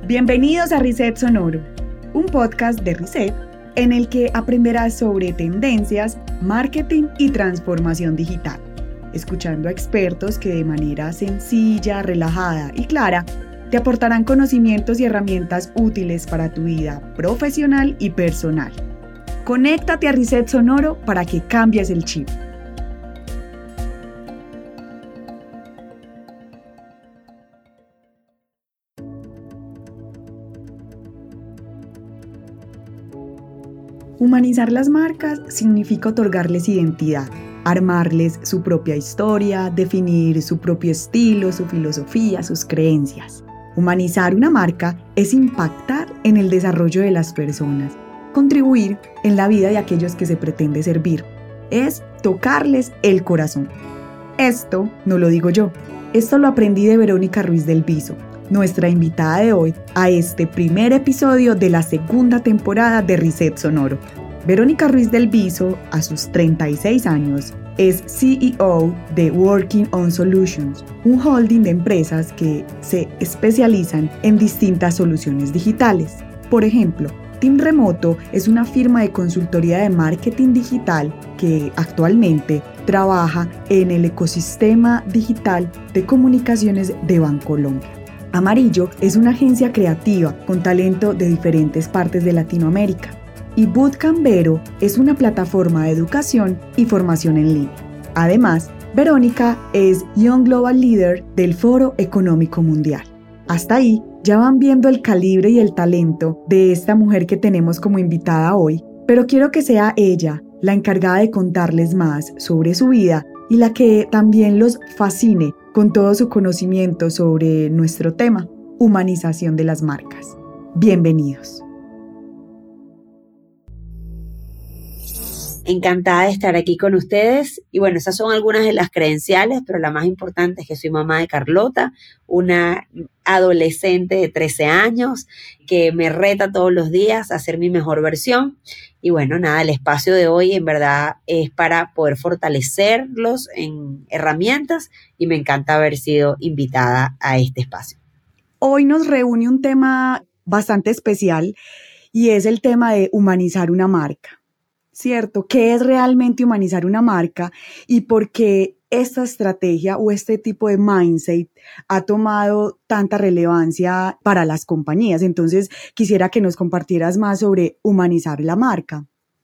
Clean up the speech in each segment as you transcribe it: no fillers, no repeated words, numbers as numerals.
Bienvenidos a Reset Sonoro, un podcast de Reset en el que aprenderás sobre tendencias, marketing y transformación digital, escuchando a expertos que de manera sencilla, relajada y clara te aportarán conocimientos y herramientas útiles para tu vida profesional y personal. Conéctate a Reset Sonoro para que cambies el chip. Humanizar las marcas significa otorgarles identidad, armarles su propia historia, definir su propio estilo, su filosofía, sus creencias. Humanizar una marca es impactar en el desarrollo de las personas, contribuir en la vida de aquellos que se pretende servir. Es tocarles el corazón. Esto no lo digo yo, esto lo aprendí de Verónica Ruiz del Viso, nuestra invitada de hoy a este primer episodio de la segunda temporada de Reset Sonoro. Verónica Ruiz del Viso, a sus 36 años, es CEO de Working On Solutions, un holding de empresas que se especializan en distintas soluciones digitales. Por ejemplo, Team Remoto es una firma de consultoría de marketing digital que actualmente trabaja en el ecosistema digital de comunicaciones de Bancolombia. Amarillo es una agencia creativa con talento de diferentes partes de Latinoamérica. Y Bootcamp Vero es una plataforma de educación y formación en línea. Además, Verónica es Young Global Leader del Foro Económico Mundial. Hasta ahí ya van viendo el calibre y el talento de esta mujer que tenemos como invitada hoy, pero quiero que sea ella la encargada de contarles más sobre su vida y la que también los fascine con todo su conocimiento sobre nuestro tema, humanización de las marcas. Bienvenidos. Encantada de estar aquí con ustedes. Y bueno, esas son algunas de las credenciales, pero la más importante es que soy mamá de Carlota, una adolescente de 13 años que me reta todos los días a ser mi mejor versión. Y bueno, nada, el espacio de hoy en verdad es para poder fortalecerlos en herramientas y me encanta haber sido invitada a este espacio. Hoy nos reúne un tema bastante especial y es el tema de humanizar una marca. ¿Cierto? ¿Qué es realmente humanizar una marca y por qué esta estrategia o este tipo de mindset ha tomado tanta relevancia para las compañías? Entonces, quisiera que nos compartieras más sobre humanizar la marca.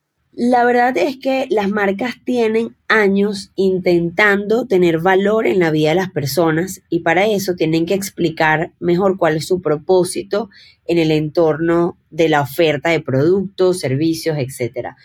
La verdad es que las marcas tienen años intentando tener valor en la vida de las personas y para eso tienen que explicar mejor cuál es su propósito en el entorno de la oferta de productos, servicios, etc.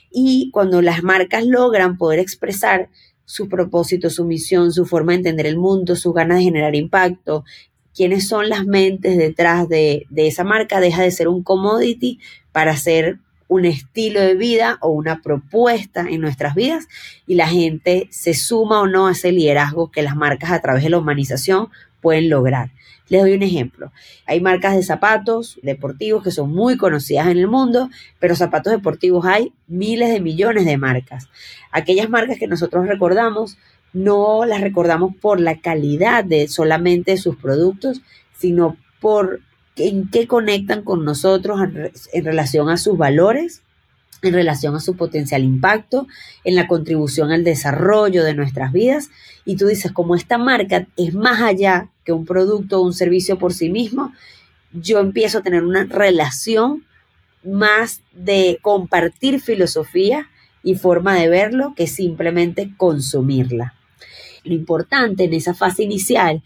Y cuando las marcas logran poder expresar su propósito, su misión, su forma de entender el mundo, sus ganas de generar impacto, quiénes son las mentes detrás de esa marca, deja de ser un commodity para ser un estilo de vida o una propuesta en nuestras vidas y la gente se suma o no a ese liderazgo que las marcas a través de la humanización pueden lograr. Les doy un ejemplo. Hay marcas de zapatos deportivos que son muy conocidas en el mundo, pero zapatos deportivos hay miles de millones de marcas. Aquellas marcas que nosotros recordamos, no las recordamos por la calidad de solamente sus productos, sino por en qué conectan con nosotros en relación a sus valores, en relación a su potencial impacto, en la contribución al desarrollo de nuestras vidas. Y tú dices, como esta marca es más allá que un producto o un servicio por sí mismo, yo empiezo a tener una relación más de compartir filosofía y forma de verlo que simplemente consumirla. Lo importante en esa fase inicial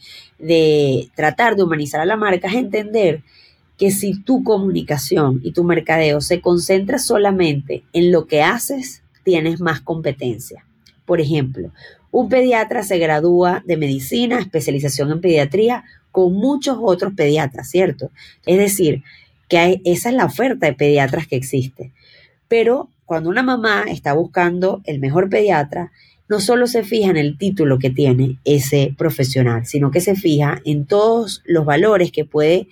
de tratar de humanizar a la marca es entender que si tu comunicación y tu mercadeo se concentra solamente en lo que haces, tienes más competencia. Por ejemplo, un pediatra se gradúa de medicina, especialización en pediatría, con muchos otros pediatras, ¿cierto? Es decir, que esa es la oferta de pediatras que existe. Pero cuando una mamá está buscando el mejor pediatra, no solo se fija en el título que tiene ese profesional, sino que se fija en todos los valores que puede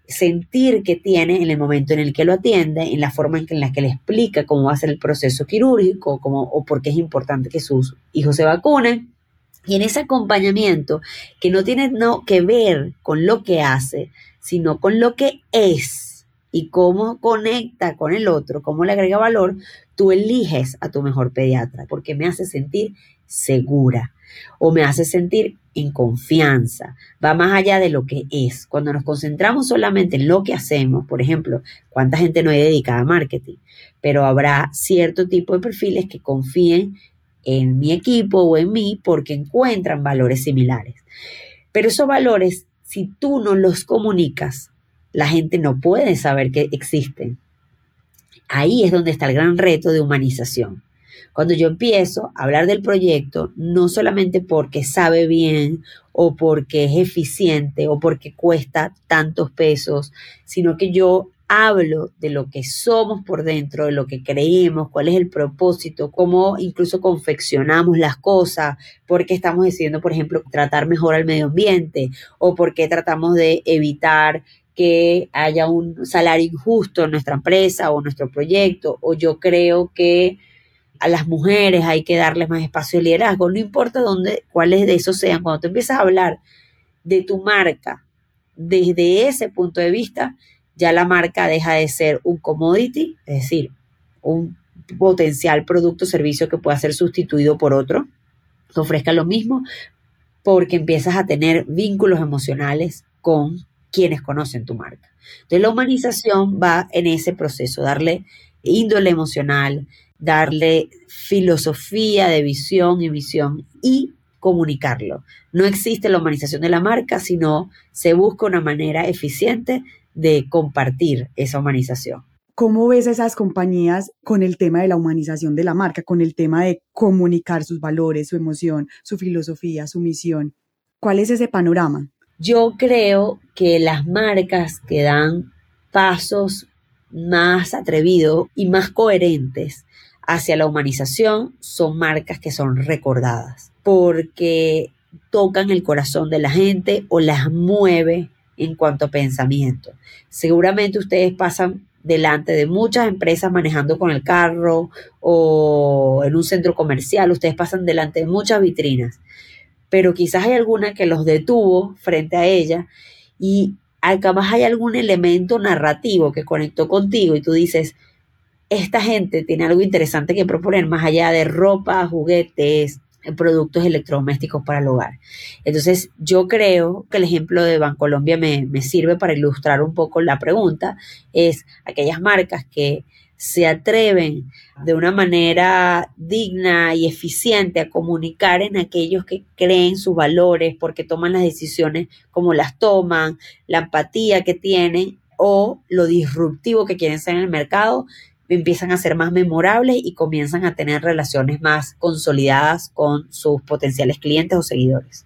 sentir que tiene en el momento en el que lo atiende, en la forma en la que le explica cómo va a ser el proceso quirúrgico o por qué es importante que sus hijos se vacunen. Y en ese acompañamiento, que no tiene que ver con lo que hace, sino con lo que es y cómo conecta con el otro, cómo le agrega valor, tú eliges a tu mejor pediatra, porque me hace sentir segura o me hace sentir en confianza. Va más allá de lo que es. Cuando nos concentramos solamente en lo que hacemos, por ejemplo, ¿cuánta gente no hay dedicada a marketing? Pero habrá cierto tipo de perfiles que confíen en mi equipo o en mí porque encuentran valores similares. Pero esos valores, si tú no los comunicas, la gente no puede saber que existen. Ahí es donde está el gran reto de humanización. Cuando yo empiezo a hablar del proyecto, no solamente porque sabe bien o porque es eficiente o porque cuesta tantos pesos, sino que yo hablo de lo que somos por dentro, de lo que creemos, cuál es el propósito, cómo incluso confeccionamos las cosas, por qué estamos decidiendo, por ejemplo, tratar mejor al medio ambiente o por qué tratamos de evitar que haya un salario injusto en nuestra empresa o nuestro proyecto, o yo creo que a las mujeres hay que darles más espacio de liderazgo, no importa cuáles de esos sean. Cuando tú empiezas a hablar de tu marca desde ese punto de vista, ya la marca deja de ser un commodity, es decir, un potencial producto o servicio que pueda ser sustituido por otro, que ofrezca lo mismo, porque empiezas a tener vínculos emocionales con quienes conocen tu marca. Entonces la humanización va en ese proceso, darle índole emocional, darle filosofía de visión y misión y comunicarlo. No existe la humanización de la marca, sino se busca una manera eficiente de compartir esa humanización. ¿Cómo ves esas compañías con el tema de la humanización de la marca, con el tema de comunicar sus valores, su emoción, su filosofía, su misión? ¿Cuál es ese panorama? Yo creo que las marcas que dan pasos más atrevidos y más coherentes hacia la humanización son marcas que son recordadas porque tocan el corazón de la gente o las mueve en cuanto a pensamiento. Seguramente ustedes pasan delante de muchas empresas manejando con el carro o en un centro comercial, ustedes pasan delante de muchas vitrinas, pero quizás hay alguna que los detuvo frente a ella y capaz hay algún elemento narrativo que conectó contigo y tú dices, esta gente tiene algo interesante que proponer más allá de ropa, juguetes, productos electrodomésticos para el hogar. Entonces yo creo que el ejemplo de Bancolombia me sirve para ilustrar un poco la pregunta, es aquellas marcas que se atreven de una manera digna y eficiente a comunicar en aquellos que creen sus valores porque toman las decisiones como las toman, la empatía que tienen o lo disruptivo que quieren ser en el mercado, empiezan a ser más memorables y comienzan a tener relaciones más consolidadas con sus potenciales clientes o seguidores.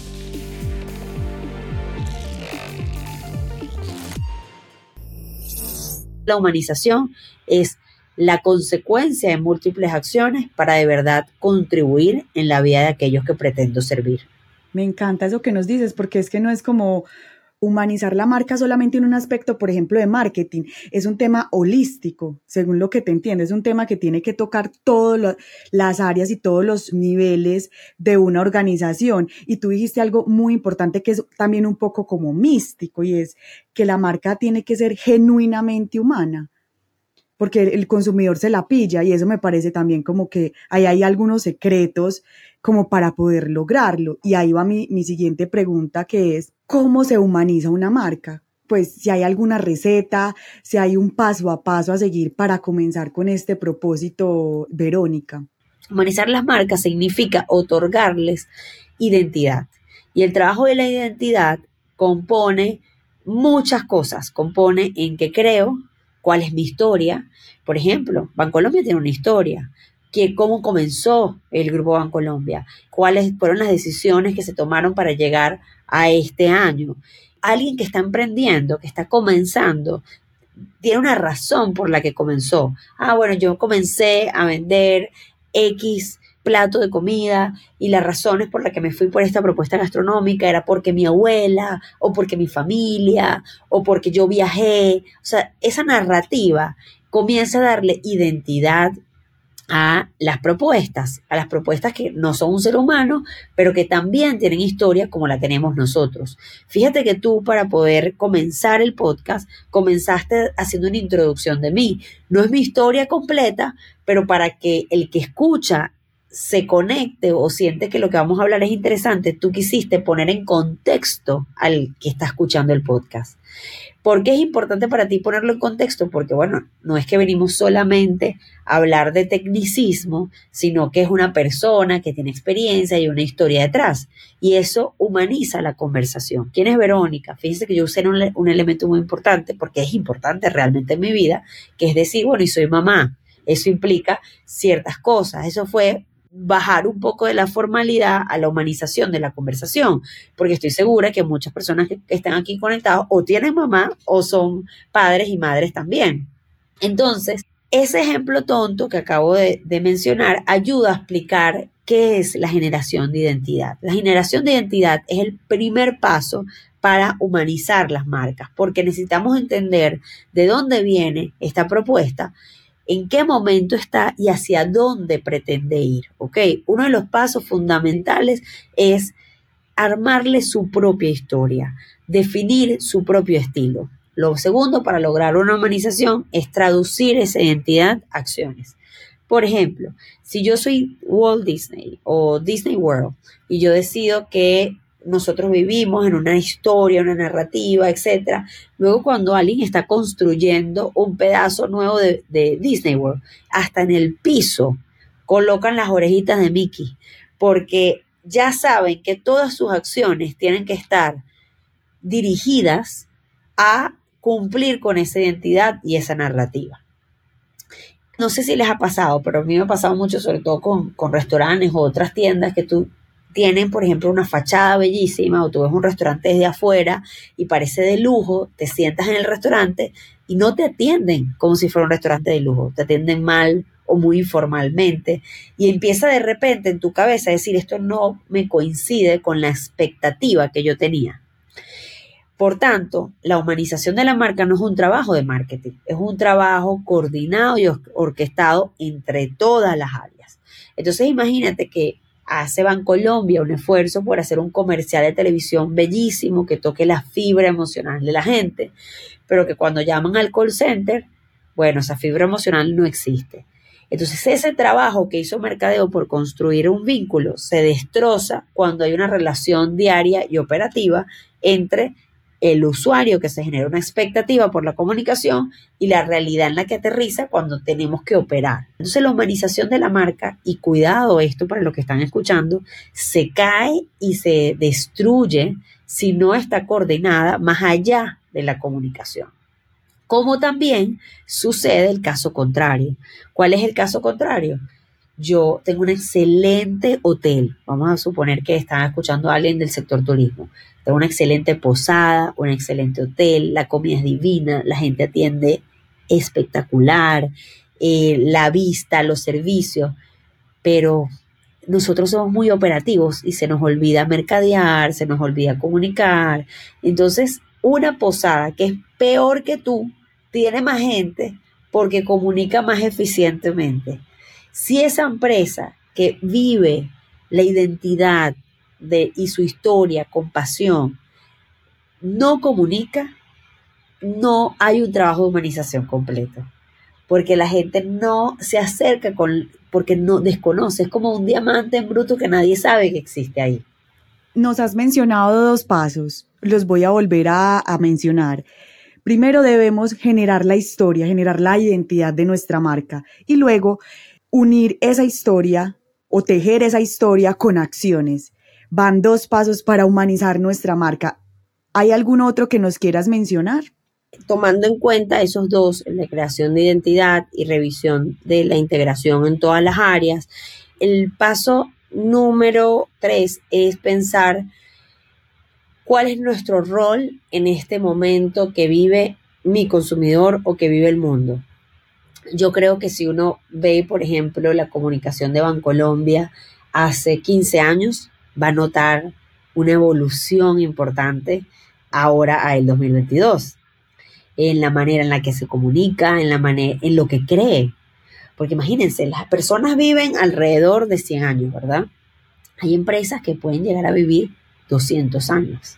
La humanización es la consecuencia de múltiples acciones para de verdad contribuir en la vida de aquellos que pretendo servir. Me encanta eso que nos dices, porque es que no es como humanizar la marca solamente en un aspecto, por ejemplo, de marketing. Es un tema holístico, según lo que te entiendo. Es un tema que tiene que tocar todas las áreas y todos los niveles de una organización. Y tú dijiste algo muy importante que es también un poco como místico, y es que la marca tiene que ser genuinamente humana, porque el consumidor se la pilla, y eso me parece también como que ahí hay algunos secretos como para poder lograrlo. Y ahí va mi siguiente pregunta, que es, ¿cómo se humaniza una marca? Pues si hay alguna receta, si hay un paso a paso a seguir para comenzar con este propósito, Verónica. Humanizar las marcas significa otorgarles identidad. Y el trabajo de la identidad compone muchas cosas. Compone en qué creo, cuál es mi historia. Por ejemplo, Bancolombia tiene una historia. ¿Cómo comenzó el Grupo Bancolombia? ¿Cuáles fueron las decisiones que se tomaron para llegar a este año? Alguien que está emprendiendo, que está comenzando, tiene una razón por la que comenzó. Bueno, yo comencé a vender X plato de comida y las razones por las que me fui por esta propuesta gastronómica era porque mi abuela o porque mi familia o porque yo viajé. O sea, esa narrativa comienza a darle identidad a las propuestas que no son un ser humano, pero que también tienen historia como la tenemos nosotros. Fíjate que tú, para poder comenzar el podcast, comenzaste haciendo una introducción de mí. No es mi historia completa, pero para que el que escucha se conecte o siente que lo que vamos a hablar es interesante, tú quisiste poner en contexto al que está escuchando el podcast. ¿Por qué es importante para ti ponerlo en contexto? Porque, bueno, no es que venimos solamente a hablar de tecnicismo, sino que es una persona que tiene experiencia y una historia detrás. Y eso humaniza la conversación. ¿Quién es Verónica? Fíjense que yo usé un elemento muy importante, porque es importante realmente en mi vida, que es decir, bueno, y soy mamá. Eso implica ciertas cosas. Eso fue bajar un poco de la formalidad a la humanización de la conversación, porque estoy segura que muchas personas que están aquí conectados o tienen mamá o son padres y madres también. Entonces, ese ejemplo tonto que acabo de mencionar ayuda a explicar qué es la generación de identidad. La generación de identidad es el primer paso para humanizar las marcas, porque necesitamos entender de dónde viene esta propuesta, en qué momento está y hacia dónde pretende ir, ¿ok? Uno de los pasos fundamentales es armarle su propia historia, definir su propio estilo. Lo segundo, para lograr una humanización, es traducir esa identidad a acciones. Por ejemplo, si yo soy Walt Disney o Disney World y yo decido que nosotros vivimos en una historia, una narrativa, etcétera. Luego, cuando alguien está construyendo un pedazo nuevo de Disney World, hasta en el piso colocan las orejitas de Mickey, porque ya saben que todas sus acciones tienen que estar dirigidas a cumplir con esa identidad y esa narrativa. No sé si les ha pasado, pero a mí me ha pasado mucho, sobre todo con restaurantes o otras tiendas que tú tienen, por ejemplo, una fachada bellísima, o tú ves un restaurante desde afuera y parece de lujo, te sientas en el restaurante y no te atienden como si fuera un restaurante de lujo, te atienden mal o muy informalmente, y empieza de repente en tu cabeza a decir, esto no me coincide con la expectativa que yo tenía. Por tanto, la humanización de la marca no es un trabajo de marketing, es un trabajo coordinado y orquestado entre todas las áreas. Entonces, imagínate que hace Bancolombia un esfuerzo por hacer un comercial de televisión bellísimo que toque la fibra emocional de la gente, pero que cuando llaman al call center, bueno, esa fibra emocional no existe. Entonces, ese trabajo que hizo Mercadeo por construir un vínculo se destroza cuando hay una relación diaria y operativa entre el usuario, que se genera una expectativa por la comunicación, y la realidad en la que aterriza cuando tenemos que operar. Entonces, la humanización de la marca, y cuidado esto para los que están escuchando, se cae y se destruye si no está coordinada más allá de la comunicación. Como también sucede el caso contrario. ¿Cuál es el caso contrario? Yo tengo un excelente hotel. Vamos a suponer que están escuchando a alguien del sector turismo. Tengo una excelente posada, un excelente hotel, la comida es divina, la gente atiende espectacular, la vista, los servicios, pero nosotros somos muy operativos y se nos olvida mercadear, se nos olvida comunicar. Entonces, una posada que es peor que tú, tiene más gente porque comunica más eficientemente. Si esa empresa que vive la identidad y su historia con pasión no comunica, no hay un trabajo de humanización completo, porque la gente no se acerca porque no desconoce, es como un diamante en bruto que nadie sabe que existe ahí. Nos has mencionado 2 pasos, los voy a volver a mencionar. Primero debemos generar la historia, generar la identidad de nuestra marca, y luego unir esa historia o tejer esa historia con acciones. Van 2 pasos para humanizar nuestra marca. ¿Hay algún otro que nos quieras mencionar? Tomando en cuenta esos 2, la creación de identidad y revisión de la integración en todas las áreas, el paso número 3 es pensar cuál es nuestro rol en este momento que vive mi consumidor o que vive el mundo. Yo creo que si uno ve, por ejemplo, la comunicación de Bancolombia hace 15 años, va a notar una evolución importante ahora a el 2022, en la manera en la que se comunica, en lo que cree. Porque imagínense, las personas viven alrededor de 100 años, ¿verdad? Hay empresas que pueden llegar a vivir 200 años,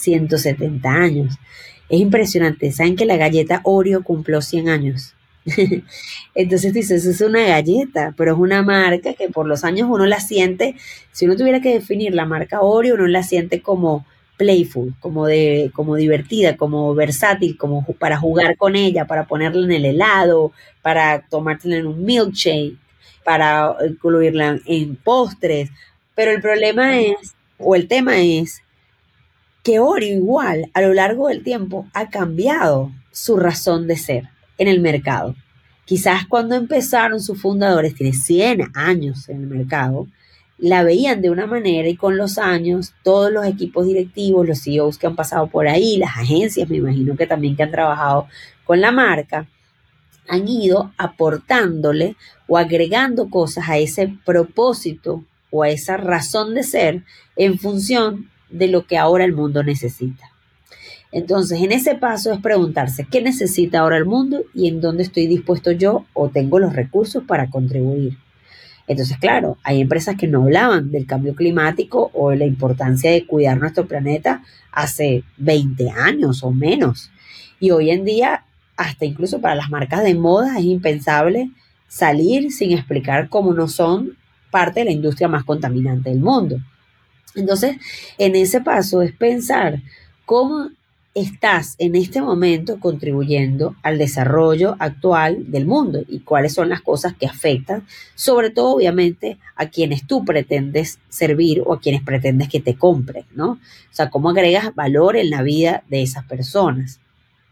170 años. Es impresionante. ¿Saben que la galleta Oreo cumplió 100 años? Entonces dices, eso es una galleta, pero es una marca que por los años uno la siente. Si uno tuviera que definir la marca Oreo, uno la siente como playful, como divertida, como versátil, como para jugar con ella, para ponerla en el helado, para tomártela en un milkshake, para incluirla en postres. Pero el problema es, o el tema es, que Oreo igual a lo largo del tiempo ha cambiado su razón de ser en el mercado. Quizás cuando empezaron sus fundadores, tiene 100 años en el mercado, la veían de una manera y con los años todos los equipos directivos, los CEOs que han pasado por ahí, las agencias, me imagino que también que han trabajado con la marca, han ido aportándole o agregando cosas a ese propósito o a esa razón de ser en función de lo que ahora el mundo necesita. Entonces, en ese paso es preguntarse qué necesita ahora el mundo y en dónde estoy dispuesto yo o tengo los recursos para contribuir. Entonces, claro, hay empresas que no hablaban del cambio climático o de la importancia de cuidar nuestro planeta hace 20 años o menos. Y hoy en día, hasta incluso para las marcas de moda, es impensable salir sin explicar cómo no son parte de la industria más contaminante del mundo. Entonces, en ese paso es pensar cómo estás en este momento contribuyendo al desarrollo actual del mundo y cuáles son las cosas que afectan, sobre todo obviamente a quienes tú pretendes servir o a quienes pretendes que te compren, ¿no? O sea, cómo agregas valor en la vida de esas personas.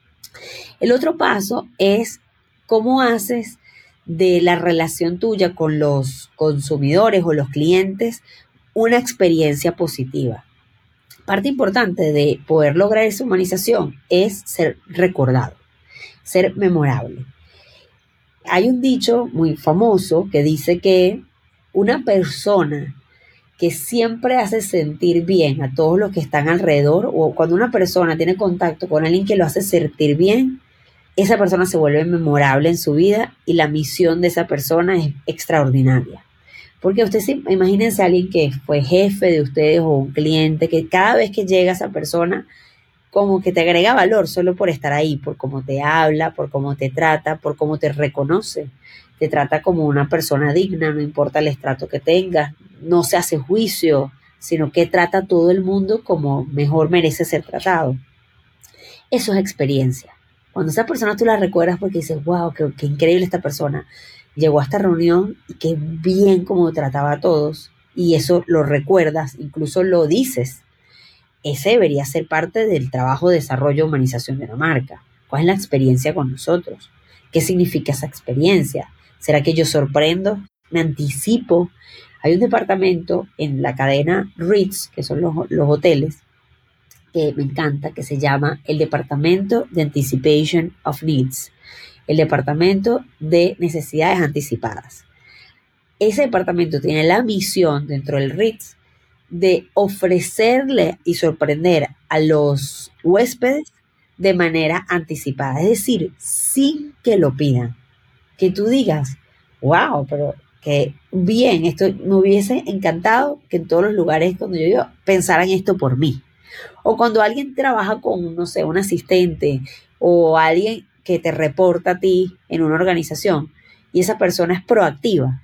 El otro paso es cómo haces de la relación tuya con los consumidores o los clientes una experiencia positiva. Parte importante de poder lograr esa humanización es ser recordado, ser memorable. Hay un dicho muy famoso que dice que una persona que siempre hace sentir bien a todos los que están alrededor, o cuando una persona tiene contacto con alguien que lo hace sentir bien, esa persona se vuelve memorable en su vida y la misión de esa persona es extraordinaria. Porque imagínense a alguien que fue jefe de ustedes o un cliente, que cada vez que llega esa persona, como que te agrega valor solo por estar ahí, por cómo te habla, por cómo te trata, por cómo te reconoce. Te trata como una persona digna, no importa el estrato que tengas, no se hace juicio, sino que trata a todo el mundo como mejor merece ser tratado. Eso es experiencia. Cuando esa persona tú la recuerdas porque dices, wow, qué increíble esta persona. Llegó a esta reunión y qué bien como trataba a todos, y eso lo recuerdas, incluso lo dices. Ese debería ser parte del trabajo de desarrollo y humanización de una marca. ¿Cuál es la experiencia con nosotros? ¿Qué significa esa experiencia? ¿Será que yo sorprendo? ¿Me anticipo? Hay un departamento en la cadena Ritz, que son los hoteles, que me encanta, que se llama el Departamento de Anticipation of Needs. El departamento de necesidades anticipadas. Ese departamento tiene la misión dentro del Ritz de ofrecerle y sorprender a los huéspedes de manera anticipada, es decir, sin que lo pidan. Que tú digas, wow, pero que bien, esto me hubiese encantado que en todos los lugares donde yo vivo pensaran esto por mí. O cuando alguien trabaja con, no sé, un asistente o alguien que te reporta a ti en una organización y esa persona es proactiva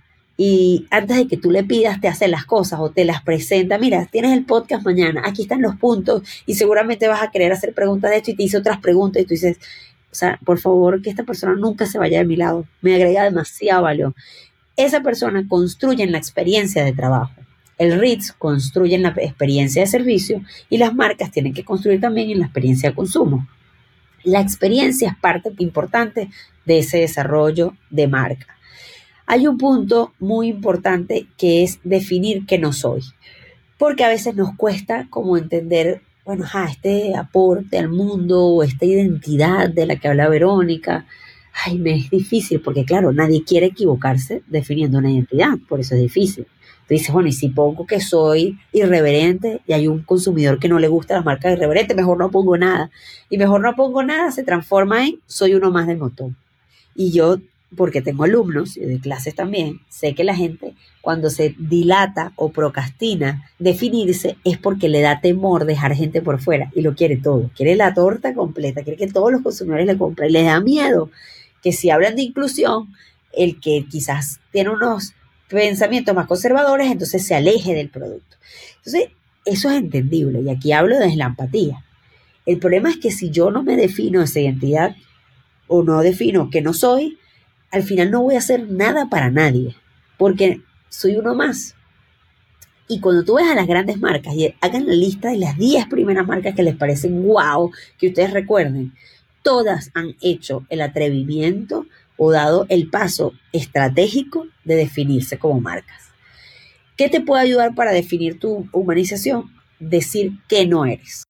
y antes de que tú le pidas te hace las cosas o te las presenta, mira, tienes el podcast mañana, aquí están los puntos y seguramente vas a querer hacer preguntas de esto y te hice otras preguntas y tú dices, o sea, por favor que esta persona nunca se vaya de mi lado, me agrega demasiado valor. Esa persona construye en la experiencia de trabajo. El Ritz construye en la experiencia de servicio y las marcas tienen que construir también en la experiencia de consumo. La experiencia es parte importante de ese desarrollo de marca. Hay un punto muy importante que es definir qué no soy, porque a veces nos cuesta como entender, bueno, este aporte al mundo o esta identidad de la que habla Verónica. Me es difícil porque claro, nadie quiere equivocarse definiendo una identidad, por eso es difícil. Tú dices, bueno, y si pongo que soy irreverente y hay un consumidor que no le gusta las marcas irreverentes, mejor no pongo nada. Y mejor no pongo nada se transforma en soy uno más del montón. Y yo porque tengo alumnos y de clases también, sé que la gente cuando se dilata o procrastina definirse es porque le da temor dejar gente por fuera y lo quiere todo, quiere la torta completa, quiere que todos los consumidores le compren, les da miedo que si hablan de inclusión, el que quizás tiene unos pensamientos más conservadores, entonces se aleje del producto. Entonces, eso es entendible y aquí hablo desde la empatía. El problema es que si yo no me defino esa identidad o no defino que no soy, al final no voy a hacer nada para nadie, porque soy uno más. Y cuando tú ves a las grandes marcas y hagan la lista de las 10 primeras marcas que les parecen wow, que ustedes recuerden, todas han hecho el atrevimiento o dado el paso estratégico de definirse como marcas. ¿Qué te puede ayudar para definir tu humanización? Decir que no eres.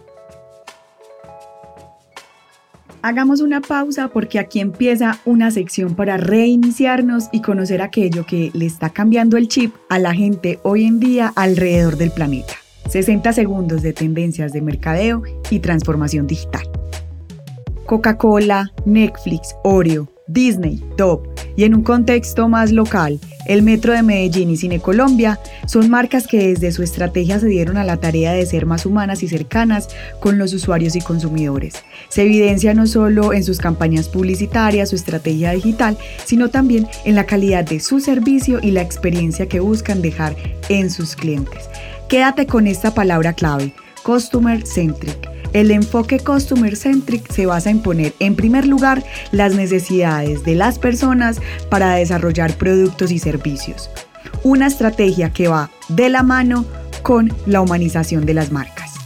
Hagamos una pausa porque aquí empieza una sección para reiniciarnos y conocer aquello que le está cambiando el chip a la gente hoy en día alrededor del planeta. 60 segundos de tendencias de mercadeo y transformación digital. Coca-Cola, Netflix, Oreo, Disney, Dove y en un contexto más local, el Metro de Medellín y Cine Colombia son marcas que desde su estrategia se dieron a la tarea de ser más humanas y cercanas con los usuarios y consumidores. Se evidencia no solo en sus campañas publicitarias o estrategia digital, sino también en la calidad de su servicio y la experiencia que buscan dejar en sus clientes. Quédate con esta palabra clave, Customer Centric. El enfoque Customer Centric se basa en poner en primer lugar las necesidades de las personas para desarrollar productos y servicios. Una estrategia que va de la mano con la humanización de las marcas.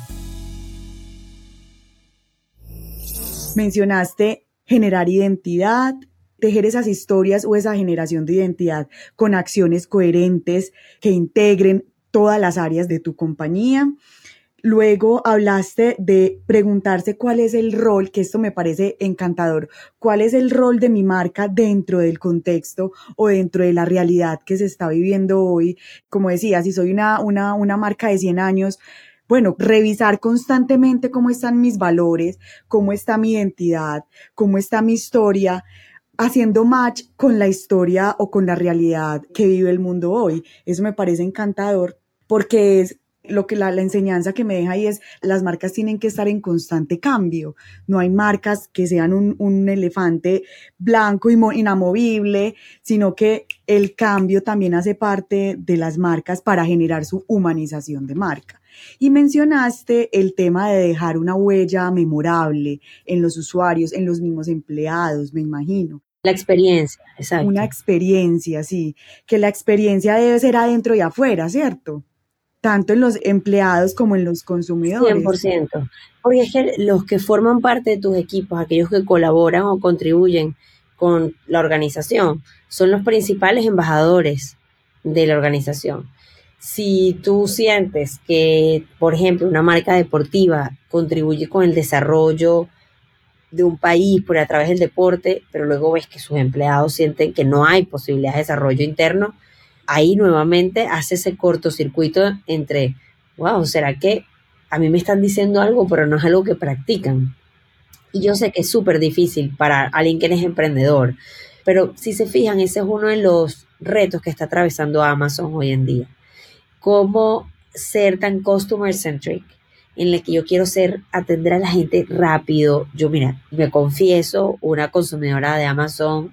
Mencionaste generar identidad, tejer esas historias o esa generación de identidad con acciones coherentes que integren todas las áreas de tu compañía. Luego hablaste de preguntarse cuál es el rol, que esto me parece encantador, cuál es el rol de mi marca dentro del contexto o dentro de la realidad que se está viviendo hoy. Como decía, si soy una marca de 100 años, bueno, revisar constantemente cómo están mis valores, cómo está mi identidad, cómo está mi historia, haciendo match con la historia o con la realidad que vive el mundo hoy. Eso me parece encantador porque es lo que la enseñanza que me deja ahí es las marcas tienen que estar en constante cambio. No hay marcas que sean un elefante blanco y inamovible, sino que el cambio también hace parte de las marcas para generar su humanización de marca. Y mencionaste el tema de dejar una huella memorable en los usuarios, en los mismos empleados, me imagino. La experiencia, exacto. Una experiencia, sí, que la experiencia debe ser adentro y afuera, ¿cierto? Tanto en los empleados como en los consumidores. 100%. Porque es que los que forman parte de tus equipos, aquellos que colaboran o contribuyen con la organización, son los principales embajadores de la organización. Si tú sientes que, por ejemplo, una marca deportiva contribuye con el desarrollo de un país a través del deporte, pero luego ves que sus empleados sienten que no hay posibilidad de desarrollo interno, ahí nuevamente hace ese cortocircuito entre, wow, ¿será que a mí me están diciendo algo, pero no es algo que practican? Y yo sé que es súper difícil para alguien que es emprendedor, pero si se fijan, ese es uno de los retos que está atravesando Amazon hoy en día. Cómo ser tan customer centric, en el que yo quiero atender a la gente rápido. Yo, mira, me confieso, una consumidora de Amazon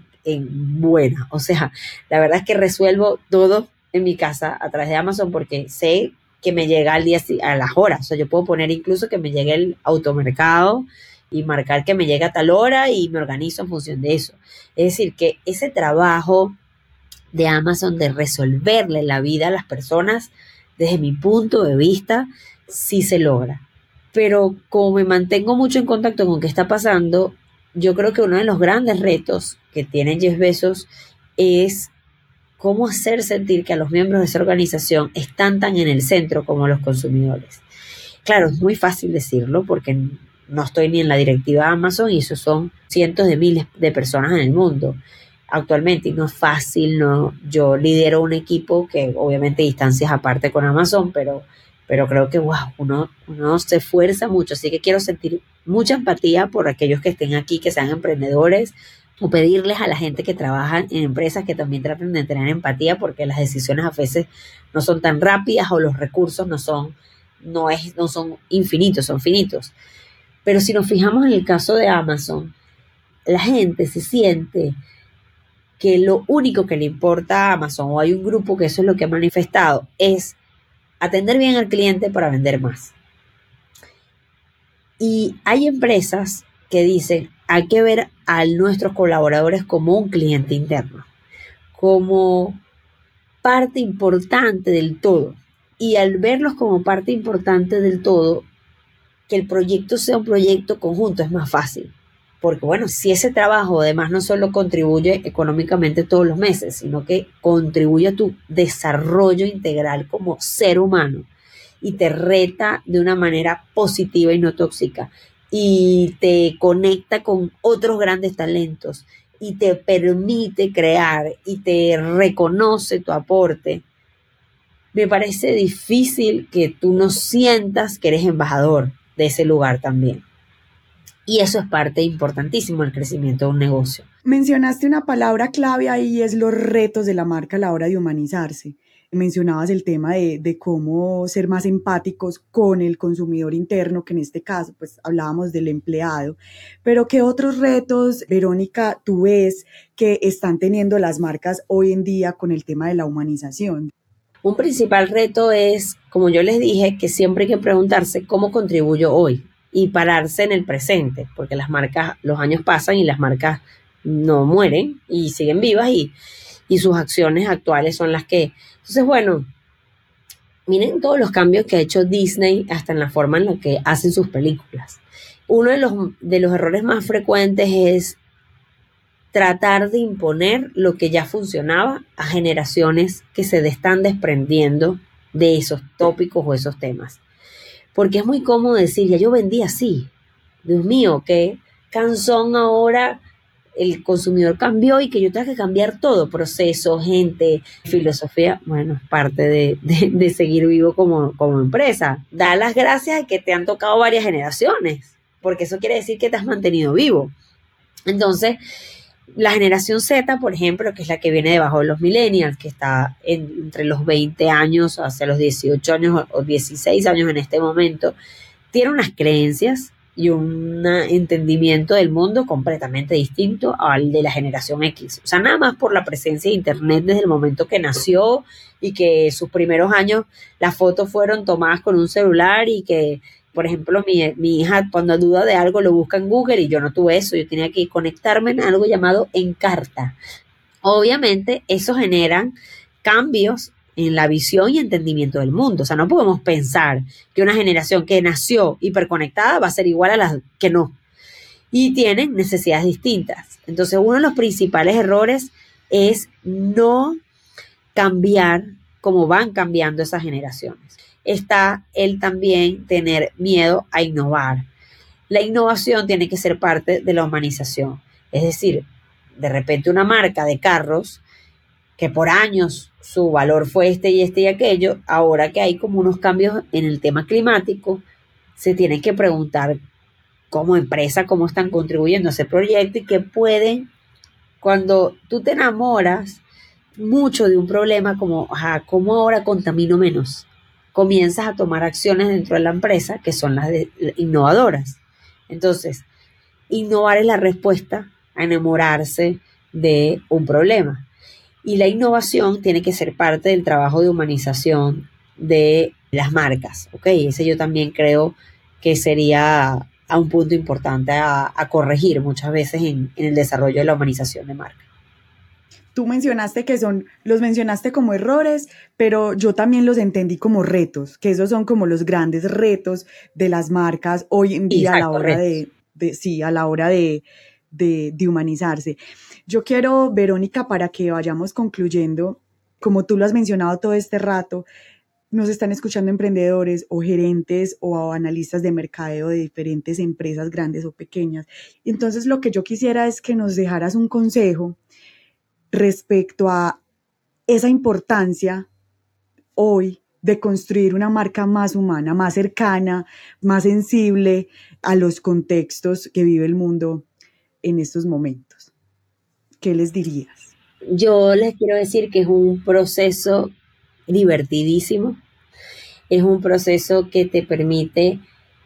buena. O sea, la verdad es que resuelvo todo en mi casa a través de Amazon porque sé que me llega al día a las horas. O sea, yo puedo poner incluso que me llegue el automercado y marcar que me llega a tal hora y me organizo en función de eso. Es decir, que ese trabajo de Amazon de resolverle la vida a las personas, desde mi punto de vista, sí se logra. Pero como me mantengo mucho en contacto con qué está pasando, yo creo que uno de los grandes retos que tiene Jeff Bezos es cómo hacer sentir que a los miembros de esa organización están tan en el centro como los consumidores. Claro, es muy fácil decirlo porque no estoy ni en la directiva de Amazon y eso son cientos de miles de personas en el mundo actualmente y no es fácil. No, yo lidero un equipo que obviamente distancias aparte con Amazon, pero creo que wow, uno se esfuerza mucho, así que quiero sentir mucha empatía por aquellos que estén aquí, que sean emprendedores, o pedirles a la gente que trabaja en empresas que también traten de tener empatía, porque las decisiones a veces no son tan rápidas o los recursos no son infinitos, son finitos. Pero si nos fijamos en el caso de Amazon, la gente se siente que lo único que le importa a Amazon, o hay un grupo que eso es lo que ha manifestado, es atender bien al cliente para vender más. Y hay empresas que dicen, hay que ver a nuestros colaboradores como un cliente interno, como parte importante del todo. Y al verlos como parte importante del todo, que el proyecto sea un proyecto conjunto es más fácil. Porque bueno, si ese trabajo además no solo contribuye económicamente todos los meses, sino que contribuye a tu desarrollo integral como ser humano y te reta de una manera positiva y no tóxica y te conecta con otros grandes talentos y te permite crear y te reconoce tu aporte, me parece difícil que tú no sientas que eres embajador de ese lugar también. Y eso es parte importantísimo del crecimiento de un negocio. Mencionaste una palabra clave ahí, es los retos de la marca a la hora de humanizarse. Mencionabas el tema de cómo ser más empáticos con el consumidor interno, que en este caso pues hablábamos del empleado. Pero ¿qué otros retos, Verónica, tú ves que están teniendo las marcas hoy en día con el tema de la humanización? Un principal reto es, como yo les dije, que siempre hay que preguntarse cómo contribuyo hoy y pararse en el presente, porque las marcas, los años pasan y las marcas no mueren y siguen vivas y sus acciones actuales son las que... Entonces, bueno, miren todos los cambios que ha hecho Disney hasta en la forma en la que hacen sus películas. Uno de los errores más frecuentes es tratar de imponer lo que ya funcionaba a generaciones que se están desprendiendo de esos tópicos o esos temas. Porque es muy cómodo decir, ya yo vendí así. Dios mío, qué cansón ahora el consumidor cambió y que yo tenga que cambiar todo, proceso, gente, filosofía. Bueno, es parte de seguir vivo como empresa. Da las gracias de que te han tocado varias generaciones, porque eso quiere decir que te has mantenido vivo. Entonces, la generación Z, por ejemplo, que es la que viene debajo de los millennials, que está entre los 20 años hacia los 18 años o 16 años en este momento, tiene unas creencias y un entendimiento del mundo completamente distinto al de la generación X. O sea, nada más por la presencia de Internet desde el momento que nació y que sus primeros años las fotos fueron tomadas con un celular y que, por ejemplo, mi hija cuando duda de algo lo busca en Google y yo no tuve eso. Yo tenía que conectarme en algo llamado Encarta. Obviamente, eso genera cambios en la visión y entendimiento del mundo. O sea, no podemos pensar que una generación que nació hiperconectada va a ser igual a las que no. Y tienen necesidades distintas. Entonces, uno de los principales errores es no cambiar como van cambiando esas generaciones. Está el también tener miedo a innovar. La innovación tiene que ser parte de la humanización. Es decir, de repente una marca de carros que por años su valor fue este y aquello, ahora que hay como unos cambios en el tema climático, se tienen que preguntar como empresa cómo están contribuyendo a ese proyecto y que pueden, cuando tú te enamoras mucho de un problema como, ¿cómo ahora contamino menos? Comienzas a tomar acciones dentro de la empresa que son las innovadoras. Entonces, innovar es la respuesta a enamorarse de un problema. Y la innovación tiene que ser parte del trabajo de humanización de las marcas, ¿ok? Ese yo también creo que sería a un punto importante a corregir muchas veces en el desarrollo de la humanización de marcas. Tú mencionaste los mencionaste como errores, pero yo también los entendí como retos, que esos son como los grandes retos de las marcas hoy en día. Exacto, a la hora a la hora de humanizarse. Yo quiero, Verónica, para que vayamos concluyendo, como tú lo has mencionado todo este rato, nos están escuchando emprendedores o gerentes o analistas de mercadeo de diferentes empresas grandes o pequeñas. Entonces, lo que yo quisiera es que nos dejaras un consejo respecto a esa importancia hoy de construir una marca más humana, más cercana, más sensible a los contextos que vive el mundo en estos momentos. ¿qué les dirías? Yo les quiero decir que es un proceso divertidísimo, es un proceso que te permite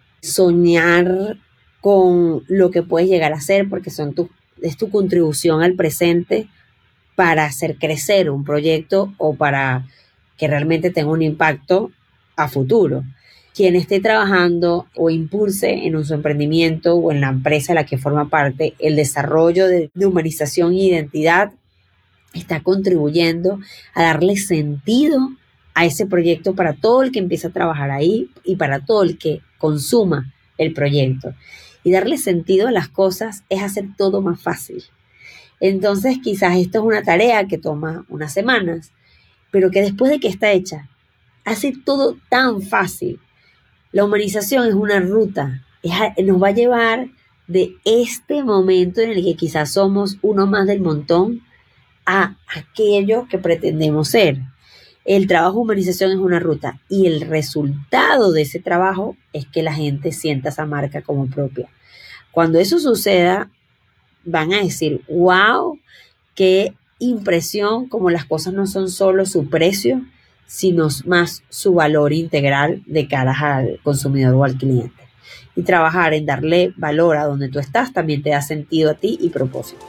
soñar con lo que puedes llegar a hacer, porque es tu contribución al presente para hacer crecer un proyecto o para que realmente tenga un impacto a futuro. Quien esté trabajando o impulse en su emprendimiento o en la empresa en la que forma parte el desarrollo de humanización e identidad, está contribuyendo a darle sentido a ese proyecto para todo el que empieza a trabajar ahí y para todo el que consuma el proyecto. Y darle sentido a las cosas es hacer todo más fácil. Entonces, quizás esto es una tarea que toma unas semanas, pero que después de que está hecha, hace todo tan fácil. La humanización es una ruta, nos va a llevar de este momento en el que quizás somos uno más del montón a aquello que pretendemos ser. El trabajo de humanización es una ruta y el resultado de ese trabajo es que la gente sienta esa marca como propia. Cuando eso suceda, van a decir, wow, qué impresión, como las cosas no son solo su precio, sino más su valor integral de cara al consumidor o al cliente. Y trabajar en darle valor a donde tú estás también te da sentido a ti y propósito.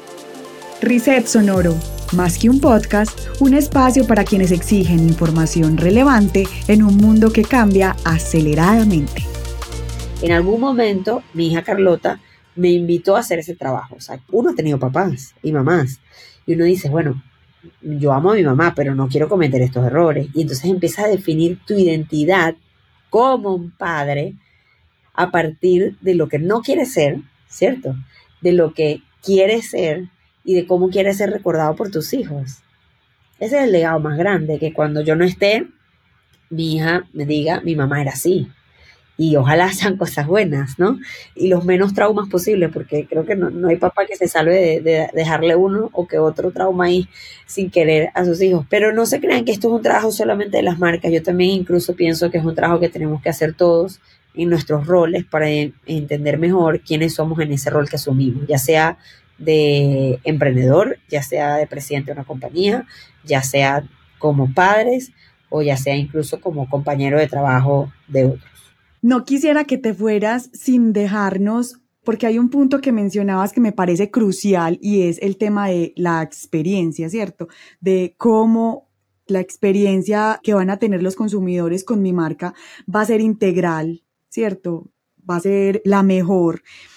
Reset Sonoro, más que un podcast, un espacio para quienes exigen información relevante en un mundo que cambia aceleradamente. En algún momento, mi hija Carlota me invitó a hacer ese trabajo. O sea, uno ha tenido papás y mamás. Y uno dice, bueno, yo amo a mi mamá, pero no quiero cometer estos errores. Y entonces empiezas a definir tu identidad como un padre a partir de lo que no quieres ser, ¿cierto? De lo que quieres ser y de cómo quieres ser recordado por tus hijos. Ese es el legado más grande, que cuando yo no esté, mi hija me diga, mi mamá era así. Y ojalá sean cosas buenas, ¿no? Y los menos traumas posibles, porque creo que no hay papá que se salve de dejarle uno o que otro trauma ahí sin querer a sus hijos. Pero no se crean que esto es un trabajo solamente de las marcas. Yo también incluso pienso que es un trabajo que tenemos que hacer todos en nuestros roles para entender mejor quiénes somos en ese rol que asumimos, ya sea de emprendedor, ya sea de presidente de una compañía, ya sea como padres o ya sea incluso como compañero de trabajo de otros. No quisiera que te fueras sin dejarnos, porque hay un punto que mencionabas que me parece crucial y es el tema de la experiencia, ¿cierto? De cómo la experiencia que van a tener los consumidores con mi marca va a ser integral, ¿cierto? Va a ser la mejor.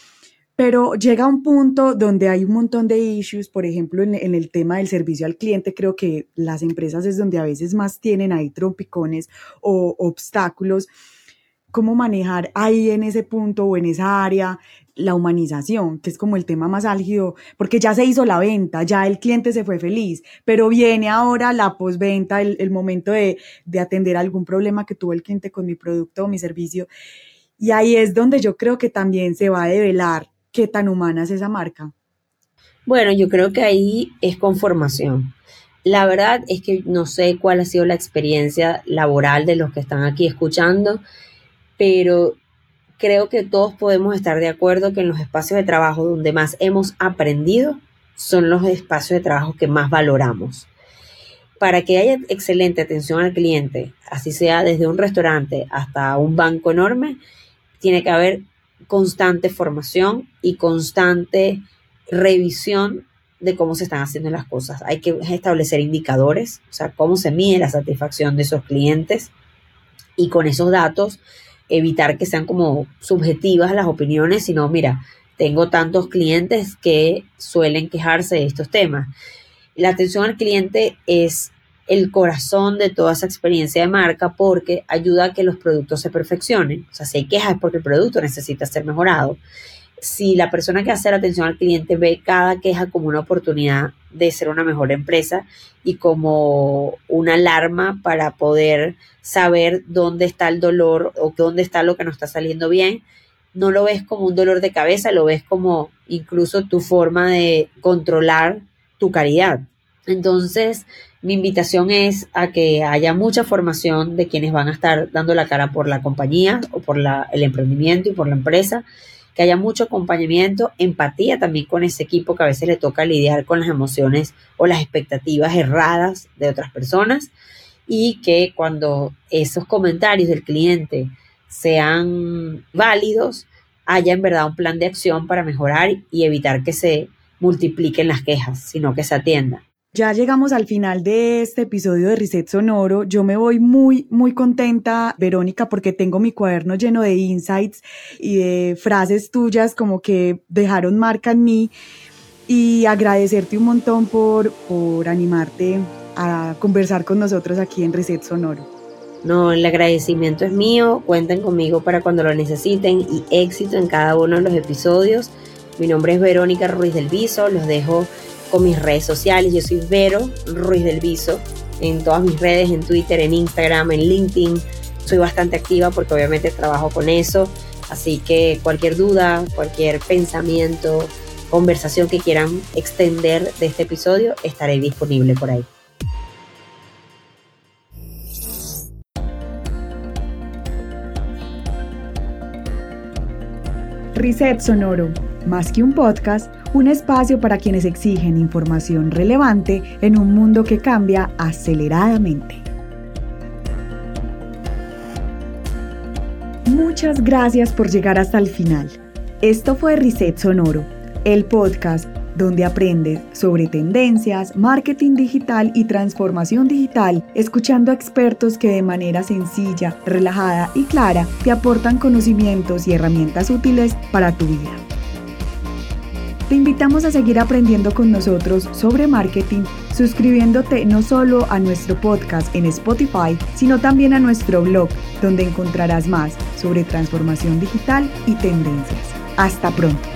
Pero llega un punto donde hay un montón de issues, por ejemplo, en el tema del servicio al cliente, creo que las empresas es donde a veces más tienen ahí trompicones o obstáculos. ¿Cómo manejar ahí en ese punto o en esa área la humanización, que es como el tema más álgido? Porque ya se hizo la venta, ya el cliente se fue feliz, pero viene ahora la postventa, el momento de atender algún problema que tuvo el cliente con mi producto o mi servicio. Y ahí es donde yo creo que también se va a develar qué tan humana es esa marca. Bueno, yo creo que ahí es conformación. La verdad es que no sé cuál ha sido la experiencia laboral de los que están aquí escuchando, pero creo que todos podemos estar de acuerdo que en los espacios de trabajo donde más hemos aprendido son los espacios de trabajo que más valoramos. Para que haya excelente atención al cliente, así sea desde un restaurante hasta un banco enorme, tiene que haber constante formación y constante revisión de cómo se están haciendo las cosas. Hay que establecer indicadores, o sea, cómo se mide la satisfacción de esos clientes y con esos datos evitar que sean como subjetivas las opiniones, sino, mira, tengo tantos clientes que suelen quejarse de estos temas. La atención al cliente es el corazón de toda esa experiencia de marca porque ayuda a que los productos se perfeccionen. O sea, si hay quejas es porque el producto necesita ser mejorado. Si la persona que hace la atención al cliente ve cada queja como una oportunidad de ser una mejor empresa y como una alarma para poder saber dónde está el dolor o dónde está lo que no está saliendo bien, no lo ves como un dolor de cabeza, lo ves como incluso tu forma de controlar tu calidad. Entonces, mi invitación es a que haya mucha formación de quienes van a estar dando la cara por la compañía o por el emprendimiento y por la empresa, que haya mucho acompañamiento, empatía también con ese equipo que a veces le toca lidiar con las emociones o las expectativas erradas de otras personas, y que cuando esos comentarios del cliente sean válidos, haya en verdad un plan de acción para mejorar y evitar que se multipliquen las quejas, sino que se atiendan. Ya llegamos al final de este episodio de Reset Sonoro. Yo me voy muy, muy contenta, Verónica, porque tengo mi cuaderno lleno de insights y de frases tuyas como que dejaron marca en mí, y agradecerte un montón por animarte a conversar con nosotros aquí en Reset Sonoro. No, el agradecimiento es mío. Cuenten conmigo para cuando lo necesiten y éxito en cada uno de los episodios. Mi nombre es Verónica Ruiz del Viso. Los dejo con mis redes sociales. Yo soy Vero Ruiz del Viso en todas mis redes, en Twitter, en Instagram, en LinkedIn. Soy bastante activa porque obviamente trabajo con eso. Así que cualquier duda, cualquier pensamiento, conversación que quieran extender de este episodio, estaré disponible por ahí. Reset Sonoro, más que un podcast, un espacio para quienes exigen información relevante en un mundo que cambia aceleradamente. Muchas gracias por llegar hasta el final. Esto fue Reset Sonoro, el podcast donde aprendes sobre tendencias, marketing digital y transformación digital, escuchando a expertos que de manera sencilla, relajada y clara te aportan conocimientos y herramientas útiles para tu vida. Te invitamos a seguir aprendiendo con nosotros sobre marketing, suscribiéndote no solo a nuestro podcast en Spotify, sino también a nuestro blog, donde encontrarás más sobre transformación digital y tendencias. Hasta pronto.